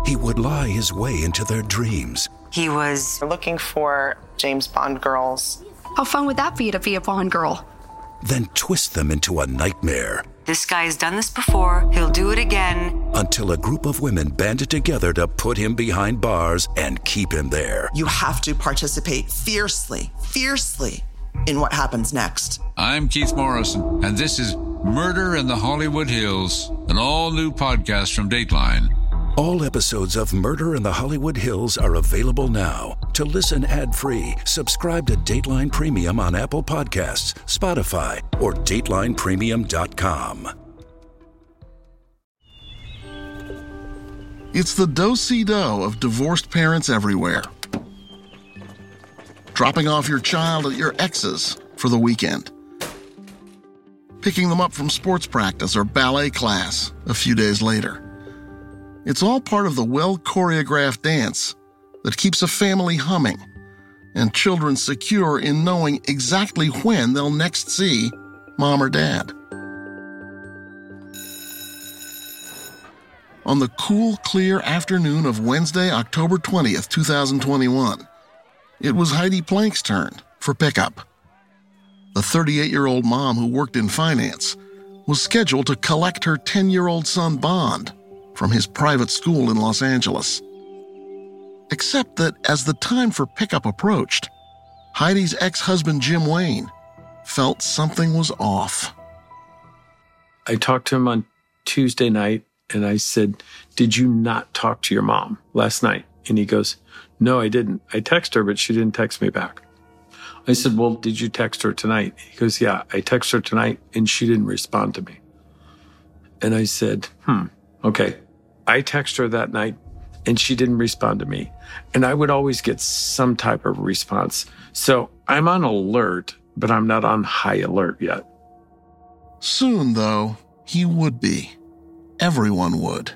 he would lie his way into their dreams. He was looking for James Bond girls. How fun would that be to be a Bond girl? Then twist them into a nightmare. This guy has done this before. He'll do it again. Until a group of women banded together to put him behind bars and keep him there. You have to participate fiercely in what happens next. I'm Keith Morrison, and this is Murder in the Hollywood Hills, an all-new podcast from Dateline. All episodes of Murder in the Hollywood Hills are available now. To listen ad-free, subscribe to Dateline Premium on Apple Podcasts, Spotify, or DatelinePremium.com. It's the do-si-do of divorced parents everywhere. Dropping off your child at your ex's for the weekend. Picking them up from sports practice or ballet class a few days later. It's all part of the well-choreographed dance that keeps a family humming and children secure in knowing exactly when they'll next see mom or dad. On the cool, clear afternoon of Wednesday, October 20th, 2021, it was Heidi Plank's turn for pickup. The 38-year-old mom who worked in finance was scheduled to collect her 10-year-old son Bond from his private school in Los Angeles. Except that as the time for pickup approached, Heidi's ex-husband Jim Wayne felt something was off. I talked to him on Tuesday night and I said, "Did you not talk to your mom last night?" And he goes, "No, I didn't. I texted her, but she didn't text me back." I said, "Well, did you text her tonight?" He goes, "Yeah, I texted her tonight and she didn't respond to me." And I said, okay. I texted her that night and she didn't respond to me. And I would always get some type of response. So I'm on alert, but I'm not on high alert yet. Soon, though, he would be. Everyone would.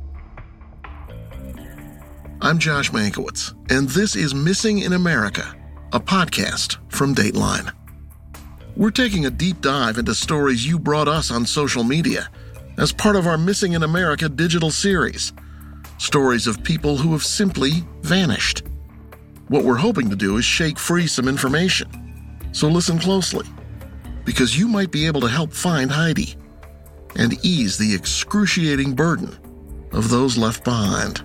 I'm Josh Mankiewicz, and this is Missing in America, a podcast from Dateline. We're taking a deep dive into stories you brought us on social media as part of our Missing in America digital series. Stories of people who have simply vanished. What we're hoping to do is shake free some information. So listen closely, because you might be able to help find Heidi and ease the excruciating burden of those left behind.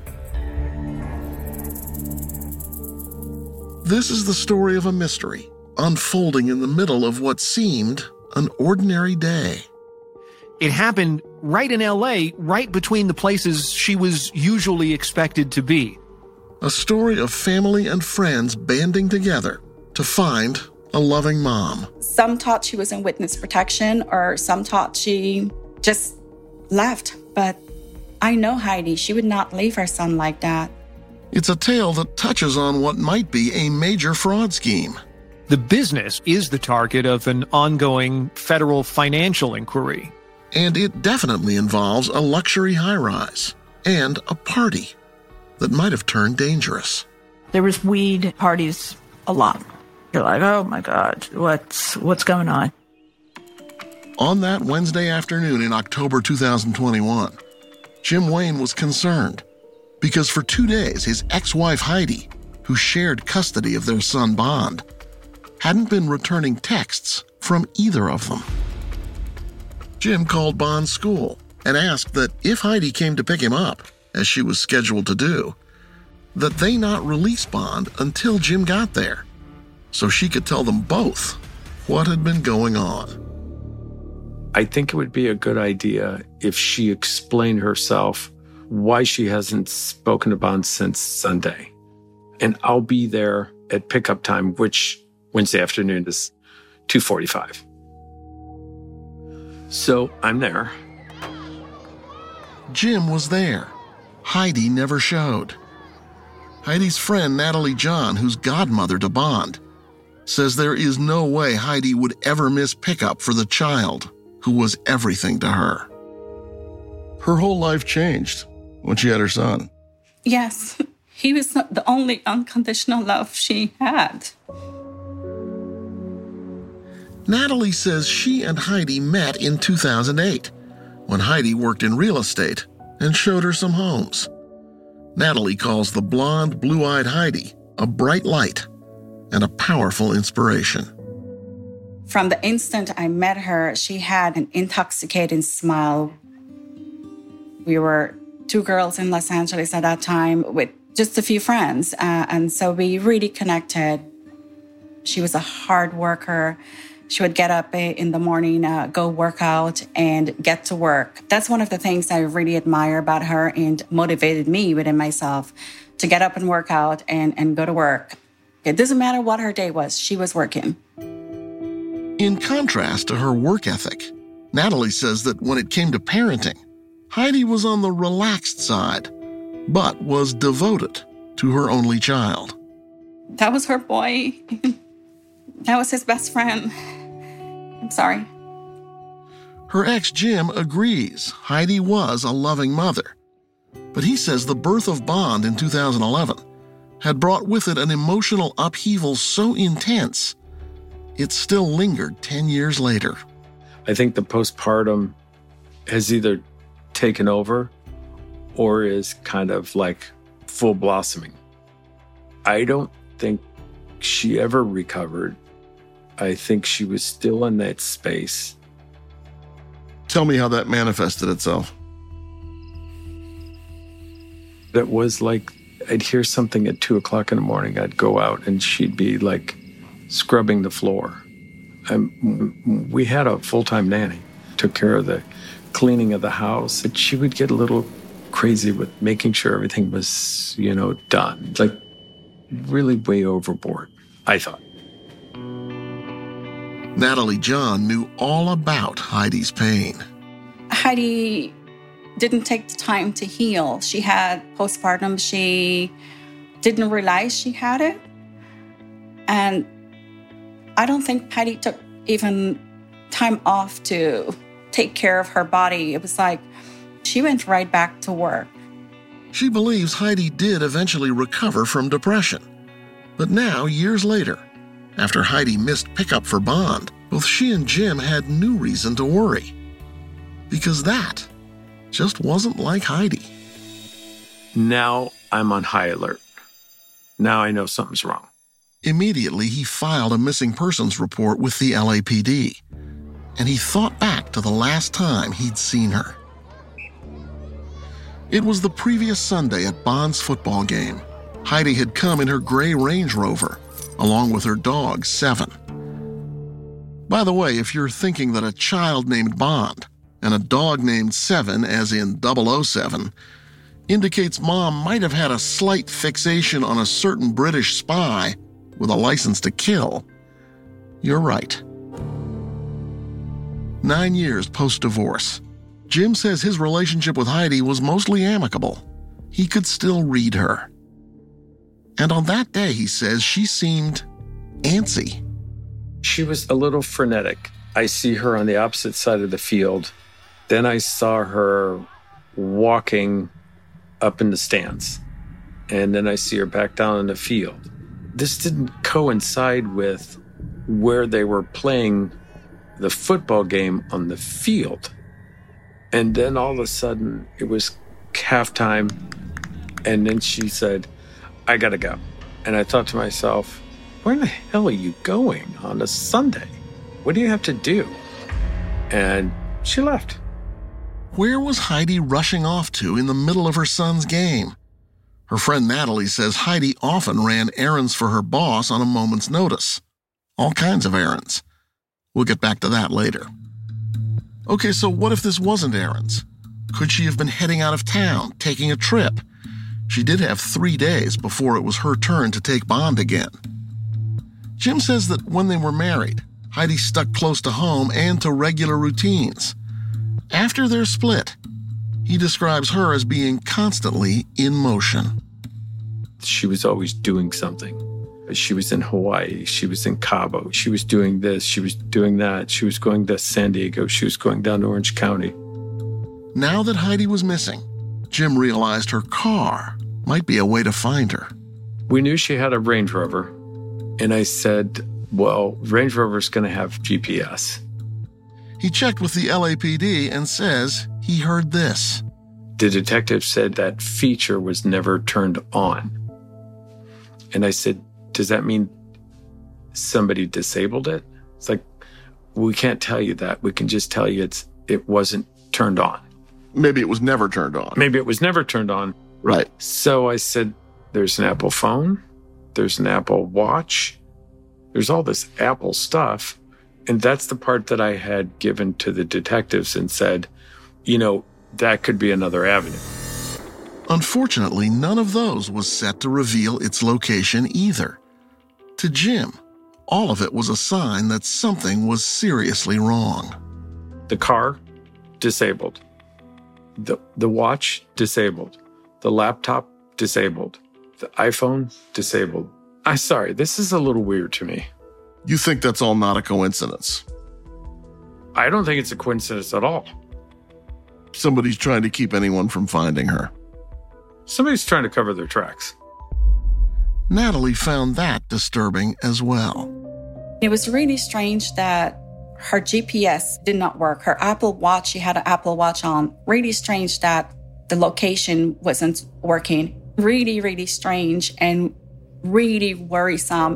This is the story of a mystery unfolding in the middle of what seemed an ordinary day. It happened right in L.A., right between the places she was usually expected to be. A story of family and friends banding together to find a loving mom. Some thought she was in witness protection, or some thought she just left. But I know Heidi. She would not leave her son like that. It's a tale that touches on what might be a major fraud scheme. The business is the target of an ongoing federal financial inquiry. And it definitely involves a luxury high-rise and a party that might have turned dangerous. There was weed parties a lot. You're like, oh my God, what's going on? On that Wednesday afternoon in October 2021, Jim Wayne was concerned because for 2 days his ex-wife Heidi, who shared custody of their son Bond, hadn't been returning texts from either of them. Jim called Bond's school and asked that if Heidi came to pick him up, as she was scheduled to do, that they not release Bond until Jim got there, so she could tell them both what had been going on. I think it would be a good idea if she explained herself why she hasn't spoken to Bond since Sunday. And I'll be there at pickup time, which Wednesday afternoon is 2:45. So I'm there. Jim was there. Heidi never showed. Heidi's friend, Natalie John, who's godmother to Bond, says there is no way Heidi would ever miss pickup for the child who was everything to her. Her whole life changed when she had her son. Yes, he was the only unconditional love she had. Natalie says she and Heidi met in 2008, when Heidi worked in real estate and showed her some homes. Natalie calls the blonde, blue-eyed Heidi a bright light and a powerful inspiration. From the instant I met her, she had an intoxicating smile. We were two girls in Los Angeles at that time with just a few friends, and so we really connected. She was a hard worker. She would get up in the morning, go work out, and get to work. That's one of the things I really admire about her and motivated me within myself to get up and work out and go to work. It doesn't matter what her day was, she was working. In contrast to her work ethic, Natalie says that when it came to parenting, Heidi was on the relaxed side, but was devoted to her only child. That was her boy. That was his best friend. I'm sorry. Her ex, Jim, agrees Heidi was a loving mother, but he says the birth of Bond in 2011 had brought with it an emotional upheaval so intense it still lingered 10 years later. I think the postpartum has either taken over or is kind of like full blossoming. I don't think she ever recovered. I think she was still in that space. Tell me how that manifested itself. It was like I'd hear something at 2 o'clock in the morning. I'd go out and she'd be like scrubbing the floor. We had a full-time nanny, took care of the cleaning of the house, and she would get a little crazy with making sure everything was, done. Like really way overboard, I thought. Natalie John knew all about Heidi's pain. Heidi didn't take the time to heal. She had postpartum. She didn't realize she had it. And I don't think Heidi took even time off to take care of her body. It was like she went right back to work. She believes Heidi did eventually recover from depression. But now, years later, after Heidi missed pickup for Bond, both she and Jim had new reason to worry. Because that just wasn't like Heidi. Now I'm on high alert. Now I know something's wrong. Immediately, he filed a missing persons report with the LAPD, and he thought back to the last time he'd seen her. It was the previous Sunday at Bond's football game. Heidi had come in her gray Range Rover, along with her dog, Seven. By the way, if you're thinking that a child named Bond and a dog named Seven, as in 007, indicates Mom might have had a slight fixation on a certain British spy with a license to kill, you're right. 9 years post-divorce, Jim says his relationship with Heidi was mostly amicable. He could still read her. And on that day, he says, she seemed antsy. She was a little frenetic. I see her on the opposite side of the field. Then I saw her walking up in the stands. And then I see her back down in the field. This didn't coincide with where they were playing the football game on the field. And then all of a sudden, it was halftime. And then she said, I gotta go. And I thought to myself, where the hell are you going on a Sunday? What do you have to do? And she left. Where was Heidi rushing off to in the middle of her son's game? Her friend Natalie says Heidi often ran errands for her boss on a moment's notice. All kinds of errands. We'll get back to that later. Okay, so what if this wasn't errands? Could she have been heading out of town, taking a trip? She did have 3 days before it was her turn to take Bond again. Jim says that when they were married, Heidi stuck close to home and to regular routines. After their split, he describes her as being constantly in motion. She was always doing something. She was in Hawaii. She was in Cabo. She was doing this. She was doing that. She was going to San Diego. She was going down to Orange County. Now that Heidi was missing, Jim realized her car might be a way to find her. We knew she had a Range Rover. And I said, well, Range Rover's going to have GPS. He checked with the LAPD and says he heard this. the detective said that feature was never turned on. And I said, does that mean somebody disabled it? It's like, we can't tell you that. We can just tell you it wasn't turned on. Maybe it was never turned on. Maybe it was never turned on. Right. So I said, there's an Apple phone. There's an Apple Watch. There's all this Apple stuff. And that's the part that I had given to the detectives and said, that could be another avenue. Unfortunately, none of those was set to reveal its location either. To Jim, all of it was a sign that something was seriously wrong. The car, disabled. The watch, disabled. The laptop, disabled. The iPhone, disabled. I'm sorry, this is a little weird to me. You think that's all not a coincidence? I don't think it's a coincidence at all. Somebody's trying to keep anyone from finding her. Somebody's trying to cover their tracks. Natalie found that disturbing as well. It was really strange that her GPS did not work. Her Apple Watch, she had an Apple Watch on. Really strange that the location wasn't working. Really, really strange and really worrisome.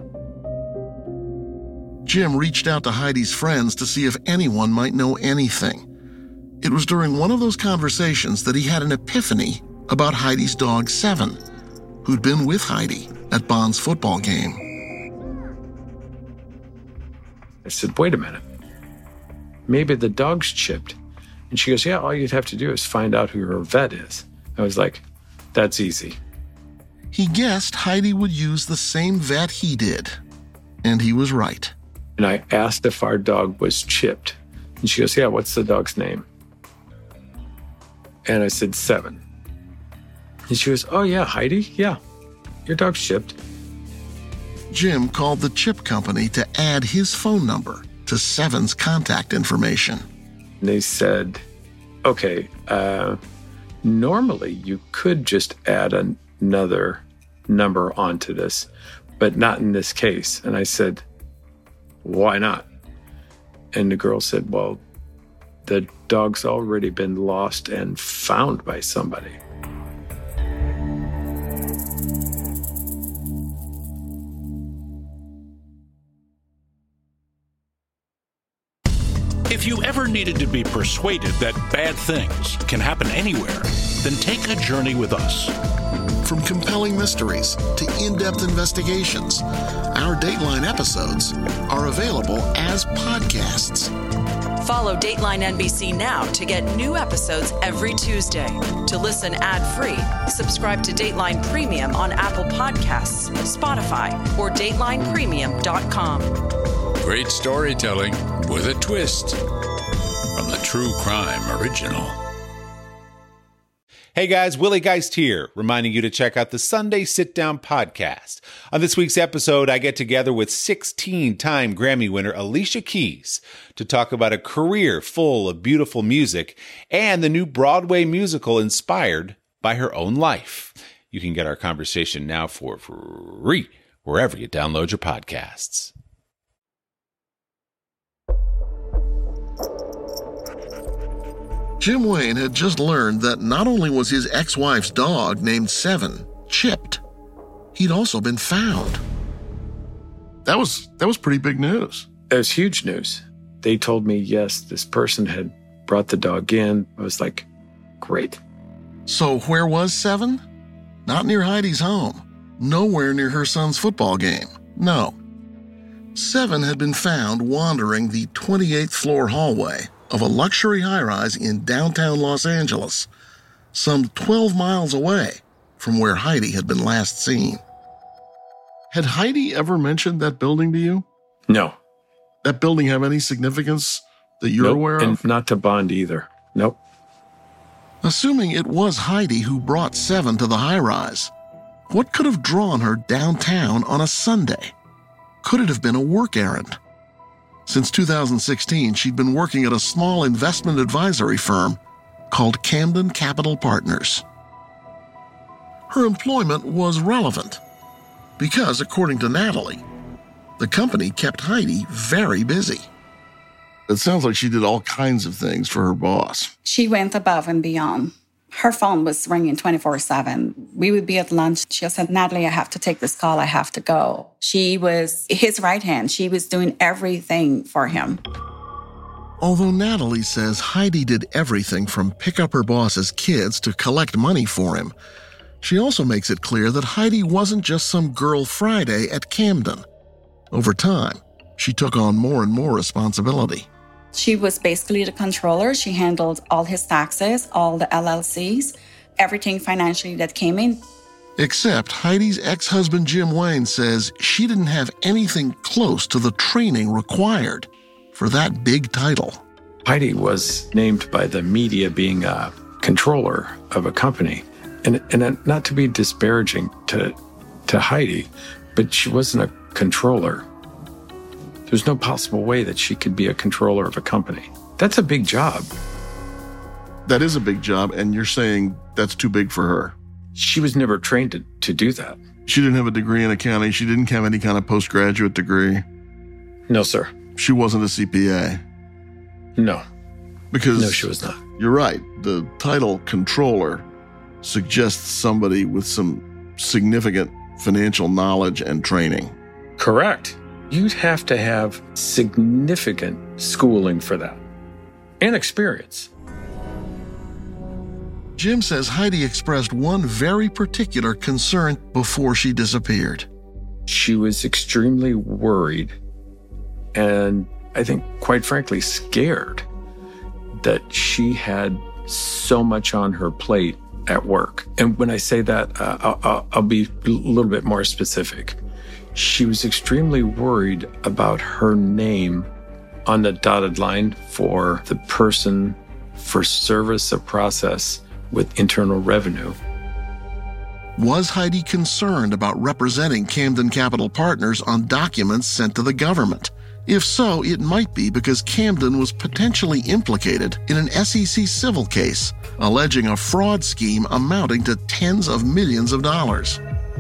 Jim reached out to Heidi's friends to see if anyone might know anything. It was during one of those conversations that he had an epiphany about Heidi's dog, Seven, who'd been with Heidi at Bond's football game. I said, wait a minute. Maybe the dog's chipped. And she goes, yeah, all you'd have to do is find out who her vet is. I was like, that's easy. He guessed Heidi would use the same vet he did. And he was right. And I asked if our dog was chipped. And she goes, yeah, what's the dog's name? And I said, Seven. And she goes, oh, yeah, Heidi? Yeah, your dog's chipped. Jim called the chip company to add his phone number to Seven's contact information. And they said, okay, normally you could just add another number onto this, but not in this case. And I said, why not? And the girl said, well, the dog's already been lost and found by somebody. If you ever needed to be persuaded that bad things can happen anywhere, then take a journey with us. From compelling mysteries to in-depth investigations, our Dateline episodes are available as podcasts. Follow Dateline NBC now to get new episodes every Tuesday. To listen ad-free, subscribe to Dateline Premium on Apple Podcasts, Spotify, or DatelinePremium.com. Great storytelling with a twist from the True Crime Original. Hey guys, Willie Geist here, reminding you to check out the Sunday Sit Down podcast. On this week's episode, I get together with 16-time Grammy winner Alicia Keys to talk about a career full of beautiful music and the new Broadway musical inspired by her own life. You can get our conversation now for free wherever you download your podcasts. Jim Wayne had just learned that not only was his ex-wife's dog named Seven chipped, he'd also been found. That was pretty big news. It was huge news. They told me, yes, this person had brought the dog in. I was like, great. So where was Seven? Not near Heidi's home. Nowhere near her son's football game. No. Seven had been found wandering the 28th floor hallway of a luxury high-rise in downtown Los Angeles, some 12 miles away from where Heidi had been last seen. Had Heidi ever mentioned that building to you? No. That building have any significance that you're aware of? And not to Bond either. Nope. Assuming it was Heidi who brought Seven to the high-rise, what could have drawn her downtown on a Sunday? Could it have been a work errand? Since 2016, she'd been working at a small investment advisory firm called Camden Capital Partners. Her employment was relevant because, according to Natalie, the company kept Heidi very busy. It sounds like she did all kinds of things for her boss. She went above and beyond. Her phone was ringing 24/7. We would be at lunch. She'll say, Natalie, I have to take this call. I have to go. She was his right hand. She was doing everything for him. Although Natalie says Heidi did everything from pick up her boss's kids to collect money for him, she also makes it clear that Heidi wasn't just some girl Friday at Camden. Over time, she took on more and more responsibility. She was basically the controller. She handled all his taxes, all the LLCs, everything financially that came in. Except Heidi's ex-husband Jim Wayne says she didn't have anything close to the training required for that big title. Heidi was named by the media being a controller of a company. And not to be disparaging to Heidi, but she wasn't a controller. There's no possible way that she could be a controller of a company. That's a big job. That is a big job, and you're saying that's too big for her. She was never trained to do that. She didn't have a degree in accounting. She didn't have any kind of postgraduate degree. No, sir. She wasn't a CPA. No. Because no, she was not. You're right. The title controller suggests somebody with some significant financial knowledge and training. Correct. You'd have to have significant schooling for that and experience. Jim says Heidi expressed one very particular concern before she disappeared. She was extremely worried and I think, quite frankly, scared that she had so much on her plate at work. And when I say that, I'll be a little bit more specific. She was extremely worried about her name on the dotted line for the person for service of process with Internal Revenue. Was Heidi concerned about representing Camden Capital Partners on documents sent to the government? If so, it might be because Camden was potentially implicated in an SEC civil case alleging a fraud scheme amounting to tens of millions of dollars.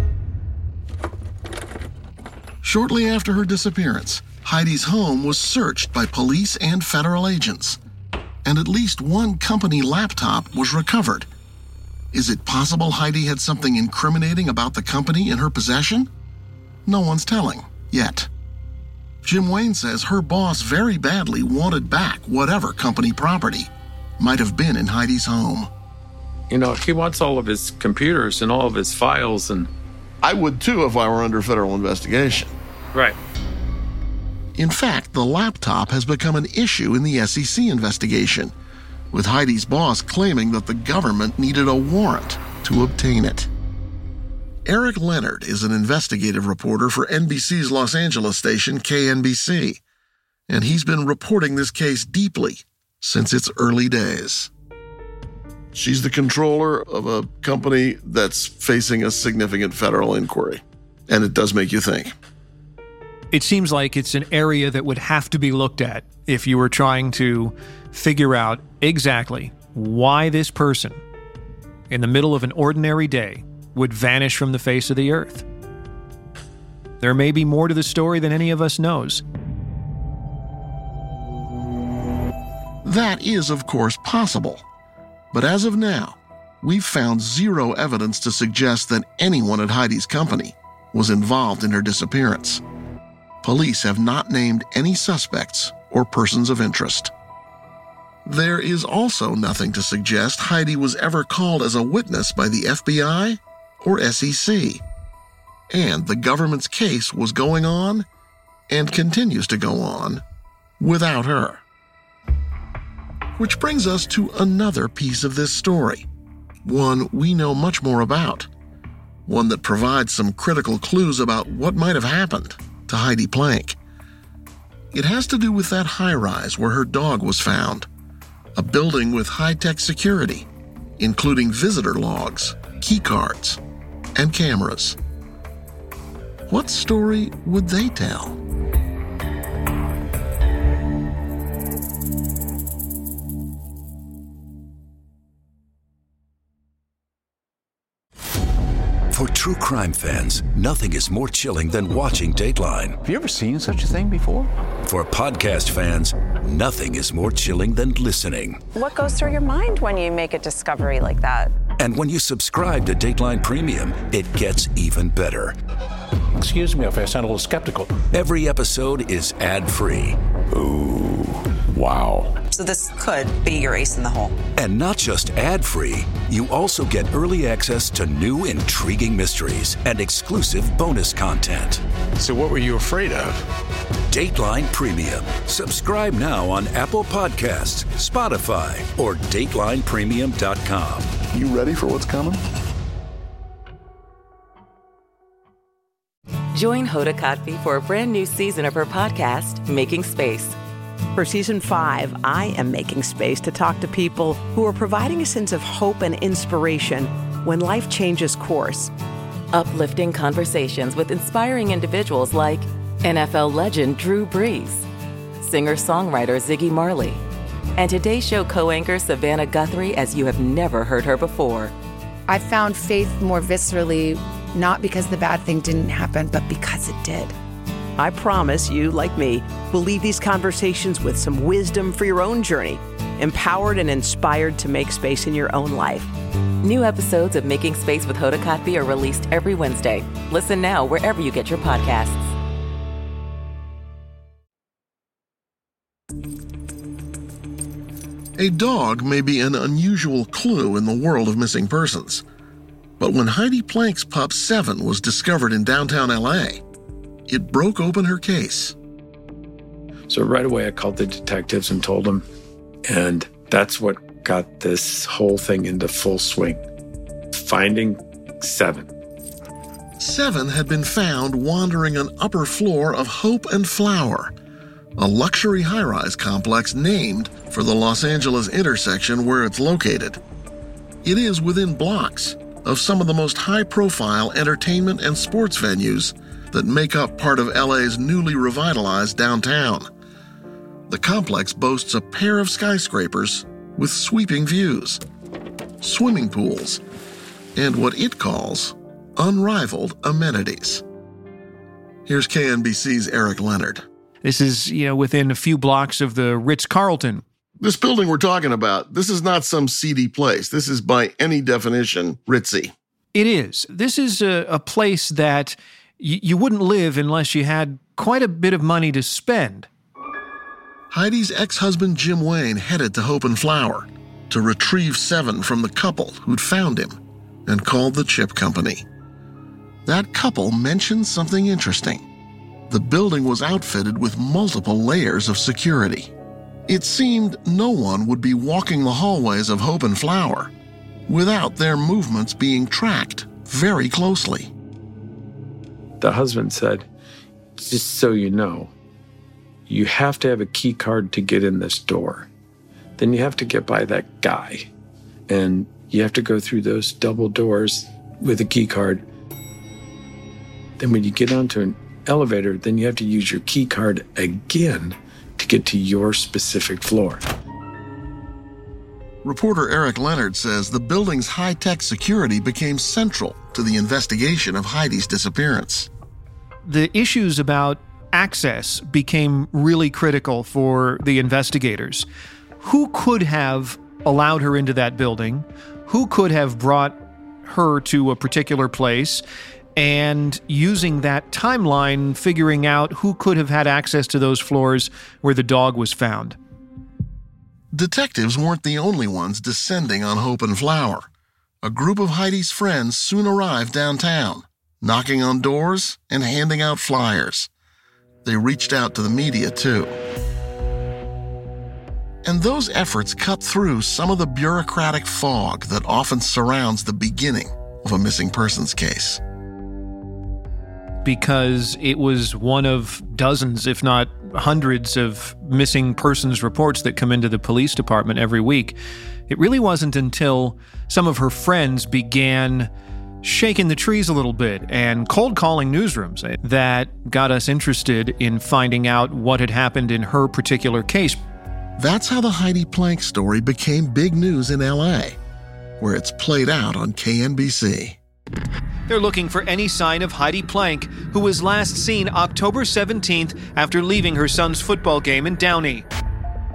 Shortly after her disappearance, Heidi's home was searched by police and federal agents, and at least one company laptop was recovered. Is it possible Heidi had something incriminating about the company in her possession? No one's telling, yet. Jim Wayne says her boss very badly wanted back whatever company property might have been in Heidi's home. You know, he wants all of his computers and all of his files, and I would too if I were under federal investigation. Right. In fact, the laptop has become an issue in the SEC investigation, with Heidi's boss claiming that the government needed a warrant to obtain it. Eric Leonard is an investigative reporter for NBC's Los Angeles station, KNBC, and he's been reporting this case deeply since its early days. She's the controller of a company that's facing a significant federal inquiry, and it does make you think. It seems like it's an area that would have to be looked at if you were trying to figure out exactly why this person, in the middle of an ordinary day, would vanish from the face of the earth. There may be more to the story than any of us knows. That is, of course, possible. But as of now, we've found zero evidence to suggest that anyone at Heidi's company was involved in her disappearance. Police have not named any suspects or persons of interest. There is also nothing to suggest Heidi was ever called as a witness by the FBI or SEC. And the government's case was going on, and continues to go on, without her. Which brings us to another piece of this story, one we know much more about, one that provides some critical clues about what might have happened to Heidi Plank. It has to do with that high-rise where her dog was found, a building with high-tech security, including visitor logs, key cards, and cameras. What story would they tell? For true crime fans, nothing is more chilling than watching Dateline. Have you ever seen such a thing before? For podcast fans, nothing is more chilling than listening. What goes through your mind when you make a discovery like that? And when you subscribe to Dateline Premium, it gets even better. Excuse me if I sound a little skeptical. Every episode is ad-free. Ooh, wow. So this could be your ace in the hole. And not just ad-free, you also get early access to new intriguing mysteries and exclusive bonus content. So what were you afraid of? Dateline Premium. Subscribe now on Apple Podcasts, Spotify, or DatelinePremium.com. You ready for what's coming? Join Hoda Kotb for a brand new season of her podcast, Making Space. For Season 5, I am making space to talk to people who are providing a sense of hope and inspiration when life changes course. Uplifting conversations with inspiring individuals like NFL legend Drew Brees, singer-songwriter Ziggy Marley, and Today's Show co-anchor Savannah Guthrie as you have never heard her before. I found faith more viscerally, not because the bad thing didn't happen, but because it did. I promise you, like me, will leave these conversations with some wisdom for your own journey, empowered and inspired to make space in your own life. New episodes of Making Space with Hoda Kotb are released every Wednesday. Listen now wherever you get your podcasts. A dog may be an unusual clue in the world of missing persons. But when Heidi Plank's pup 7 was discovered in downtown L.A., it broke open her case. So right away I called the detectives and told them, and that's what got this whole thing into full swing. Finding 7. 7 had been found wandering an upper floor of Hope and Flower, a luxury high-rise complex named for the Los Angeles intersection where it's located. It is within blocks of some of the most high-profile entertainment and sports venues that make up part of LA's newly revitalized downtown. The complex boasts a pair of skyscrapers with sweeping views, swimming pools, and what it calls unrivaled amenities. Here's KNBC's Eric Leonard. This is, within a few blocks of the Ritz-Carlton. This building we're talking about, this is not some seedy place. This is by any definition ritzy. It is. This is a place that you wouldn't live unless you had quite a bit of money to spend. Heidi's ex-husband Jim Wayne headed to Hope and Flower to retrieve 7 from the couple who'd found him and called the chip company. That couple mentioned something interesting. The building was outfitted with multiple layers of security. It seemed no one would be walking the hallways of Hope and Flower without their movements being tracked very closely. The husband said, just so you know, you have to have a key card to get in this door. Then you have to get by that guy. And you have to go through those double doors with a key card. Then when you get onto an elevator, then you have to use your key card again to get to your specific floor. Reporter Eric Leonard says the building's high-tech security became central to the investigation of Heidi's disappearance. The issues about access became really critical for the investigators. Who could have allowed her into that building? Who could have brought her to a particular place? And using that timeline, figuring out who could have had access to those floors where the dog was found. Detectives weren't the only ones descending on Hope and Flower. A group of Heidi's friends soon arrived downtown, knocking on doors and handing out flyers. They reached out to the media, too. And those efforts cut through some of the bureaucratic fog that often surrounds the beginning of a missing persons case. Because it was one of dozens, if not hundreds, of missing persons reports that come into the police department every week. It really wasn't until some of her friends began shaking the trees a little bit and cold calling newsrooms that got us interested in finding out what had happened in her particular case. That's how the Heidi Plank story became big news in LA, where it's played out on KNBC. They're looking for any sign of Heidi Plank, who was last seen October 17th after leaving her son's football game in Downey.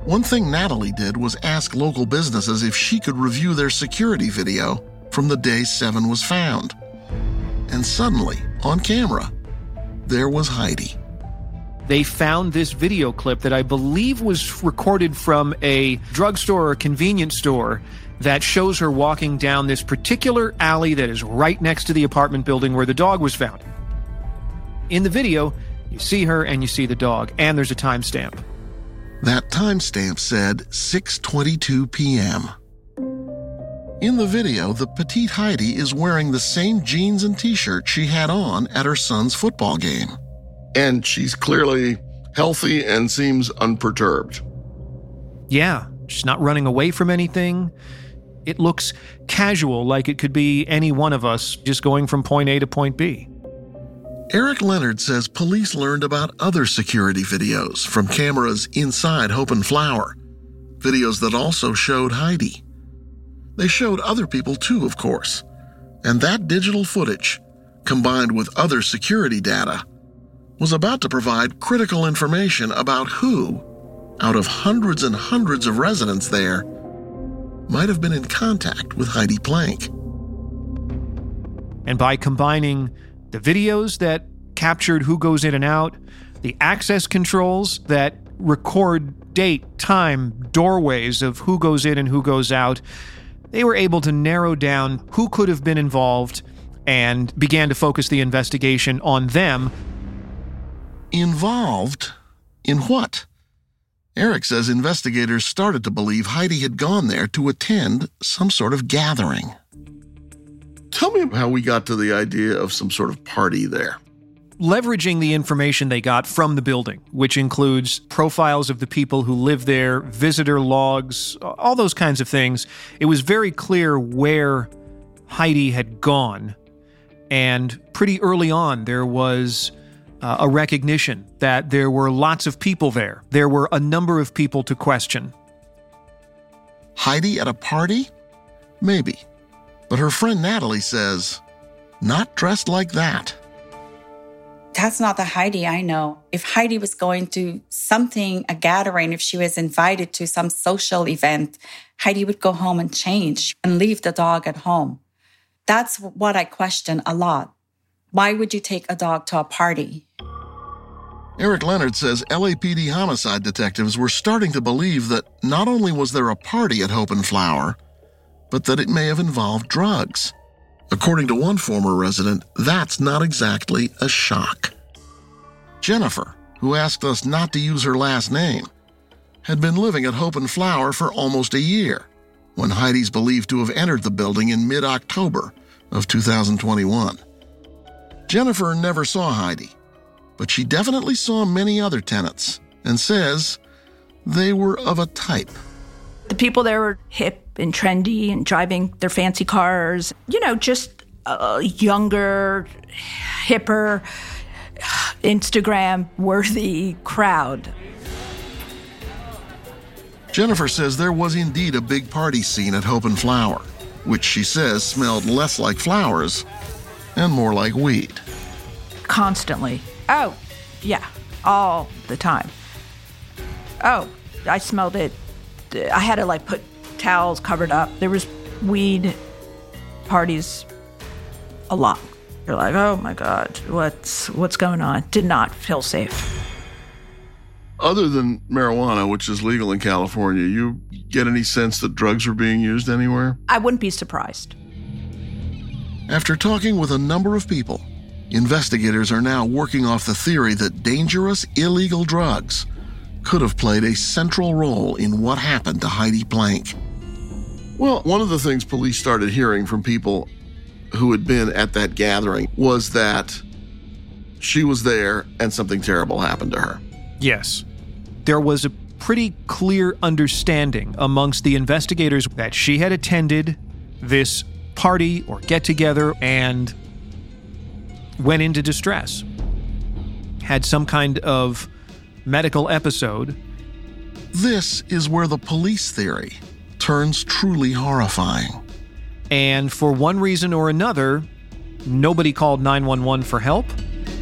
One thing Natalie did was ask local businesses if she could review their security video from the day Seven was found. And suddenly, on camera, there was Heidi. They found this video clip that I believe was recorded from a drugstore or convenience store that shows her walking down this particular alley that is right next to the apartment building where the dog was found. In the video, you see her and you see the dog, and there's a timestamp. That timestamp said 6:22 p.m. In the video, the petite Heidi is wearing the same jeans and t-shirt she had on at her son's football game. And she's clearly healthy and seems unperturbed. Yeah, she's not running away from anything. It looks casual, like it could be any one of us just going from point A to point B. Eric Leonard says police learned about other security videos from cameras inside Hope and Flower, videos that also showed Heidi. They showed other people too, of course, and that digital footage, combined with other security data, was about to provide critical information about who, out of hundreds and hundreds of residents there, might have been in contact with Heidi Plank. And by combining the videos that captured who goes in and out, the access controls that record date, time, doorways of who goes in and who goes out, they were able to narrow down who could have been involved and began to focus the investigation on them. Involved in what? Eric says investigators started to believe Heidi had gone there to attend some sort of gathering. Tell me how we got to the idea of some sort of party there. Leveraging the information they got from the building, which includes profiles of the people who live there, visitor logs, all those kinds of things, it was very clear where Heidi had gone. And pretty early on, there was a recognition that there were lots of people there. There were a number of people to question. Heidi at a party? Maybe. But her friend Natalie says, not dressed like that. That's not the Heidi I know. If Heidi was going to something, a gathering, if she was invited to some social event, Heidi would go home and change and leave the dog at home. That's what I question a lot. Why would you take a dog to a party? Eric Leonard says LAPD homicide detectives were starting to believe that not only was there a party at Hope and Flower, but that it may have involved drugs. According to one former resident, that's not exactly a shock. Jennifer, who asked us not to use her last name, had been living at Hope and Flower for almost a year when Heidi's believed to have entered the building in mid-October of 2021. Jennifer never saw Heidi, but she definitely saw many other tenants and says they were of a type. The people there were hip and trendy and driving their fancy cars, just a younger, hipper, Instagram-worthy crowd. Jennifer says there was indeed a big party scene at Hope and Flower, which she says smelled less like flowers and more like weed. Constantly. Oh, yeah, all the time. Oh, I smelled it. I had to put towels covered up. There was weed parties a lot. You're like, oh my God, what's going on? Did not feel safe. Other than marijuana, which is legal in California, you get any sense that drugs are being used anywhere? I wouldn't be surprised. After talking with a number of people, investigators are now working off the theory that dangerous, illegal drugs could have played a central role in what happened to Heidi Plank. Well, one of the things police started hearing from people who had been at that gathering was that she was there and something terrible happened to her. Yes. There was a pretty clear understanding amongst the investigators that she had attended this party or get-together and went into distress, had some kind of medical episode. This is where the police theory turns truly horrifying. And for one reason or another, nobody called 911 for help,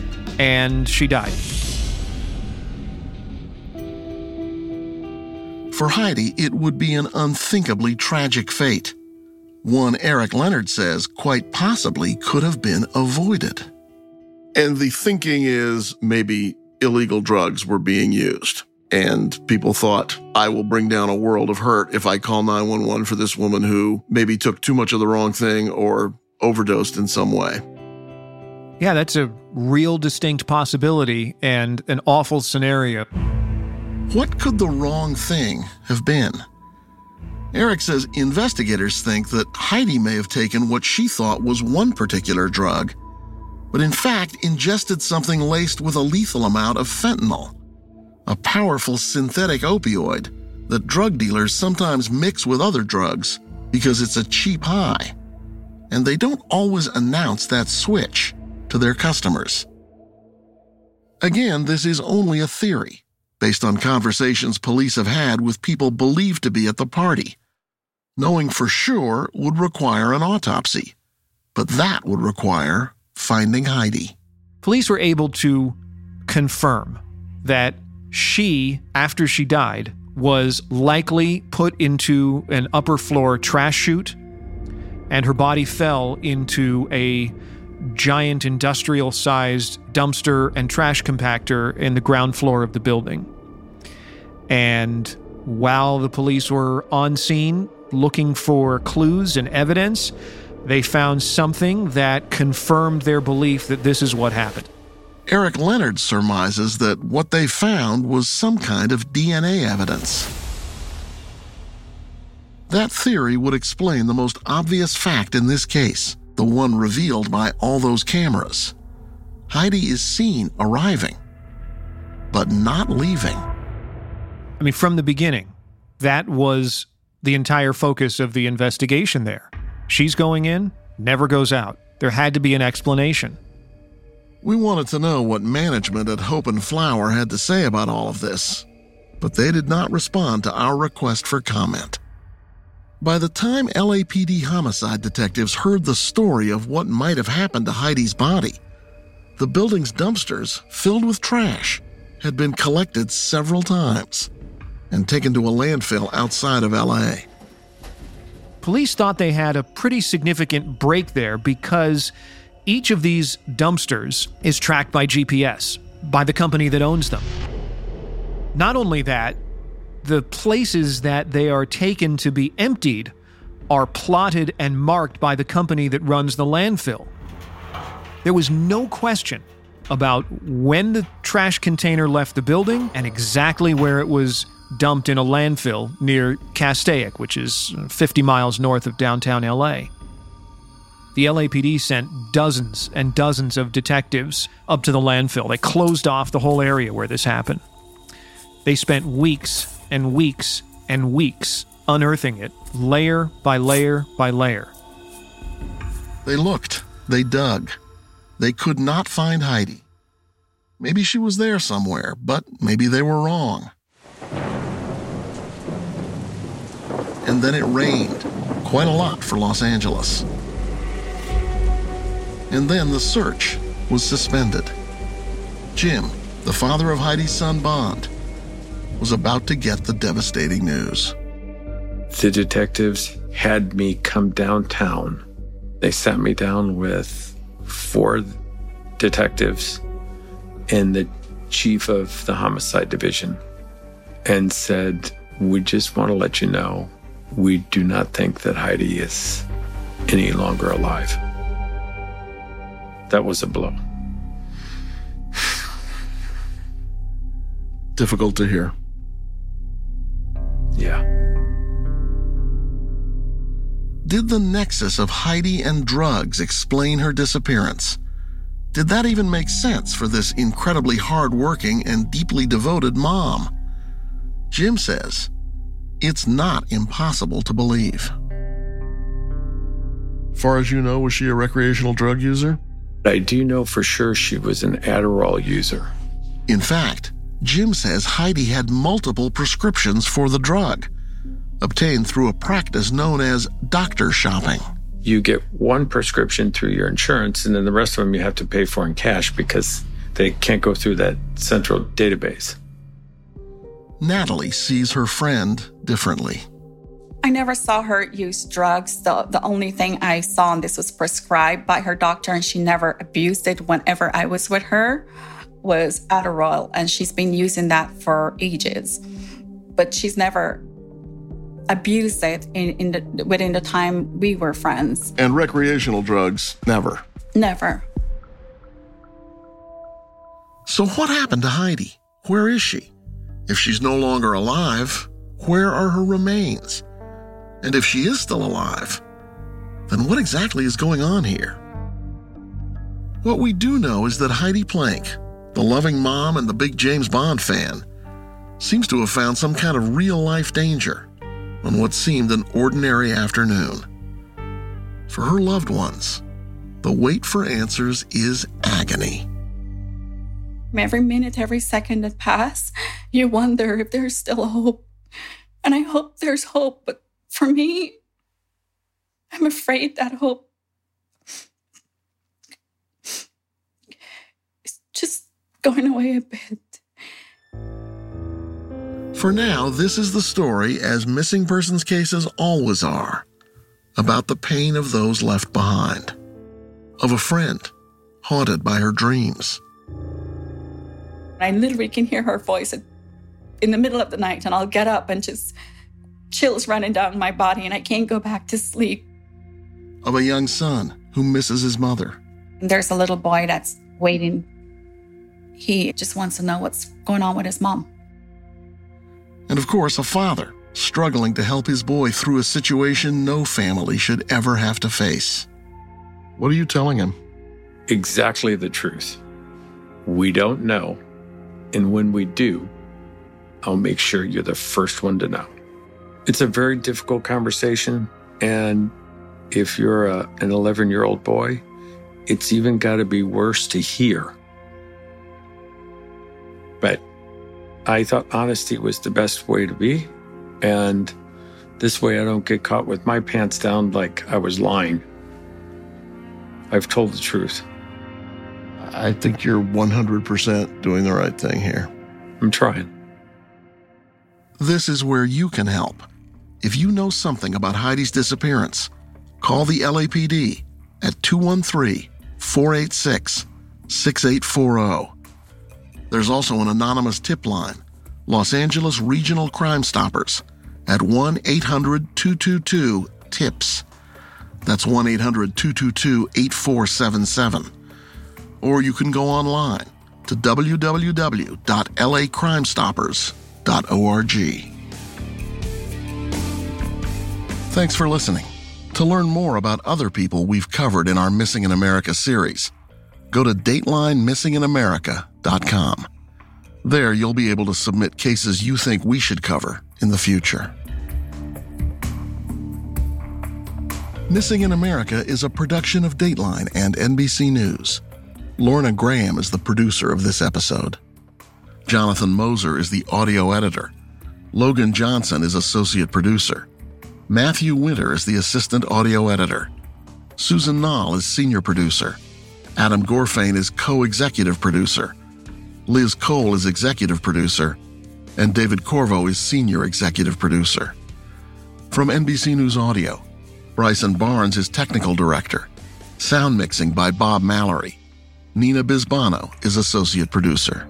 and she died. For Heidi, it would be an unthinkably tragic fate. One Eric Leonard says quite possibly could have been avoided. And the thinking is maybe illegal drugs were being used. And people thought, I will bring down a world of hurt if I call 911 for this woman who maybe took too much of the wrong thing or overdosed in some way. Yeah, that's a real distinct possibility and an awful scenario. What could the wrong thing have been? Eric says investigators think that Heidi may have taken what she thought was one particular drug, but in fact ingested something laced with a lethal amount of fentanyl, a powerful synthetic opioid that drug dealers sometimes mix with other drugs because it's a cheap high. And they don't always announce that switch to their customers. Again, this is only a theory, based on conversations police have had with people believed to be at the party. Knowing for sure would require an autopsy, but that would require finding Heidi. Police were able to confirm that she, after she died, was likely put into an upper floor trash chute, and her body fell into a giant industrial-sized dumpster and trash compactor in the ground floor of the building. And while the police were on scene looking for clues and evidence, they found something that confirmed their belief that this is what happened. Eric Leonard surmises that what they found was some kind of DNA evidence. That theory would explain the most obvious fact in this case, the one revealed by all those cameras. Heidi is seen arriving, but not leaving. I mean, from the beginning, that was the entire focus of the investigation there. She's going in, never goes out. There had to be an explanation. We wanted to know what management at Hope and Flower had to say about all of this, but they did not respond to our request for comment. By the time LAPD homicide detectives heard the story of what might have happened to Heidi's body, the building's dumpsters, filled with trash, had been collected several times and taken to a landfill outside of LA. Police thought they had a pretty significant break there because each of these dumpsters is tracked by GPS, by the company that owns them. Not only that, the places that they are taken to be emptied are plotted and marked by the company that runs the landfill. There was no question about when the trash container left the building and exactly where it was dumped in a landfill near Castaic, which is 50 miles north of downtown LA. The LAPD sent dozens and dozens of detectives up to the landfill. They closed off the whole area where this happened. They spent weeks and weeks and weeks unearthing it, layer by layer by layer. They looked, they dug. They could not find Heidi. Maybe she was there somewhere, but maybe they were wrong. And then it rained, quite a lot for Los Angeles. And then the search was suspended. Jim, the father of Heidi's son Bond, was about to get the devastating news. The detectives had me come downtown. They sat me down with 4 detectives and the chief of the homicide division and said, "We just want to let you know, we do not think that Heidi is any longer alive." That was a blow. Difficult to hear. Yeah. Did the nexus of Heidi and drugs explain her disappearance? Did that even make sense for this incredibly hard-working and deeply devoted mom? Jim says it's not impossible to believe. Far as you know, was she a recreational drug user? I do know for sure she was an Adderall user. In fact, Jim says Heidi had multiple prescriptions for the drug, obtained through a practice known as doctor shopping. You get one prescription through your insurance, and then the rest of them you have to pay for in cash because they can't go through that central database. Natalie sees her friend differently. I never saw her use drugs. The only thing I saw, and this was prescribed by her doctor, and she never abused it whenever I was with her, was Adderall, and she's been using that for ages. But she's never abused it within the time we were friends. And recreational drugs, never. Never. So what happened to Heidi? Where is she? If she's no longer alive, where are her remains? And if she is still alive, then what exactly is going on here? What we do know is that Heidi Plank, the loving mom and the big James Bond fan, seems to have found some kind of real-life danger on what seemed an ordinary afternoon. For her loved ones, the wait for answers is agony. Every minute, every second that passes, you wonder if there's still hope. And I hope there's hope, but for me, I'm afraid that hope is just going away a bit. For now, this is the story, as missing persons cases always are, about the pain of those left behind, of a friend haunted by her dreams. I literally can hear her voice in the middle of the night, and I'll get up and just chills running down my body, and I can't go back to sleep. Of a young son who misses his mother. There's a little boy that's waiting. He just wants to know what's going on with his mom. And of course, a father struggling to help his boy through a situation no family should ever have to face. What are you telling him? Exactly the truth. We don't know. And when we do, I'll make sure you're the first one to know. It's a very difficult conversation. And if you're an 11-year-old boy, it's even got to be worse to hear. But I thought honesty was the best way to be. And this way I don't get caught with my pants down like I was lying. I've told the truth. I think you're 100% doing the right thing here. I'm trying. This is where you can help. If you know something about Heidi's disappearance, call the LAPD at 213-486-6840. There's also an anonymous tip line, Los Angeles Regional Crime Stoppers, at 1-800-222-TIPS. That's 1-800-222-8477. Or you can go online to www.lacrimestoppers.org. Thanks for listening. To learn more about other people we've covered in our Missing in America series, go to DatelineMissingInAmerica.com. There you'll be able to submit cases you think we should cover in the future. Missing in America is a production of Dateline and NBC News. Lorna Graham is the producer of this episode. Jonathan Moser is the audio editor. Logan Johnson is associate producer. Matthew Winter is the assistant audio editor. Susan Nall is senior producer. Adam Gorfain is co-executive producer. Liz Cole is executive producer. And David Corvo is senior executive producer. From NBC News Audio, Bryson Barnes is technical director. Sound mixing by Bob Mallory. Nina Bisbano is associate producer.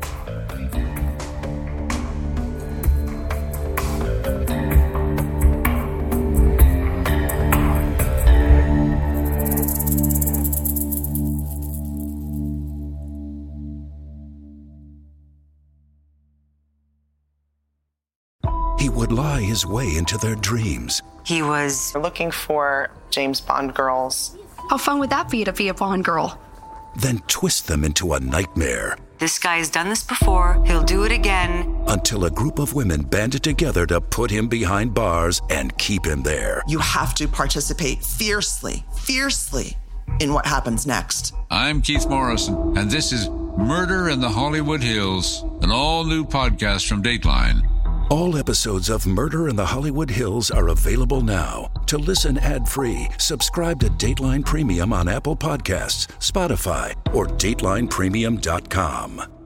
He would lie his way into their dreams. He was looking for James Bond girls. How fun would that be to be a Bond girl? Then twist them into a nightmare. This guy's done this before. He'll do it again. Until a group of women banded together to put him behind bars and keep him there. You have to participate fiercely in what happens next. I'm Keith Morrison, and this is Murder in the Hollywood Hills, an all-new podcast from Dateline. All episodes of Murder in the Hollywood Hills are available now. To listen ad-free, subscribe to Dateline Premium on Apple Podcasts, Spotify, or DatelinePremium.com.